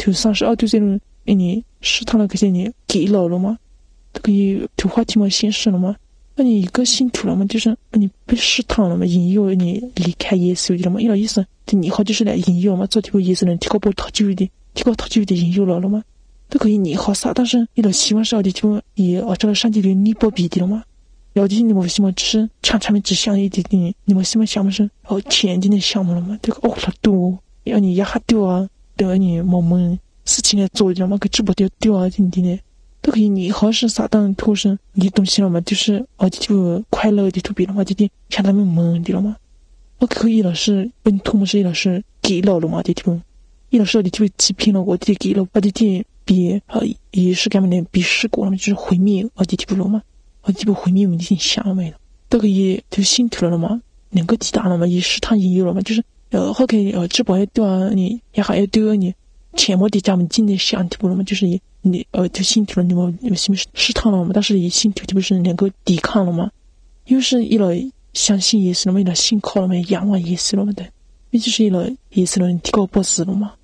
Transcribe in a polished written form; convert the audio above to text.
就32岁了，你试探了这些你给了吗？这可以图话题嘛显示了吗？那你一个信徒了吗？就是你被试探了吗？引诱你离开耶稣了吗？伊拉意思就你好就是来引诱嘛，做这个耶稣人提高不讨救的引诱了吗？都可以你好撒，但是伊拉希望是奥的就也这个上帝的你不比的了吗？了解你们希望只是产品只想一点点，你们希望项目是钱的项目了吗？这个了多，要你压掉啊，对你某事情来做的嘛，给直播掉啊，点点的。都可以，你好是撒旦投身你东西了嘛？就是就快乐的图片了嘛？就像他们蒙的了嘛？可以了是本土嘛？是伊拉是给了嘛？的地伊拉是的就欺骗了我的给了，的比也是干嘛呢？比试过了嘛？就是毁灭的地了嘛？这不毁灭我们的想没了，都可以就信徒了嘛？能够抵达了嘛？也试探引诱了嘛？就是好可以直播对啊，你也好要对你前面的咱们今天想的了嘛？就是你就信徒了，你们试探了嘛？但是也信徒就不是能够抵抗了嘛？因为是一了相信耶稣了嘛？一了信靠了嘛？仰望耶稣了嘛？的，也就是一了耶稣了，你提高不死了嘛？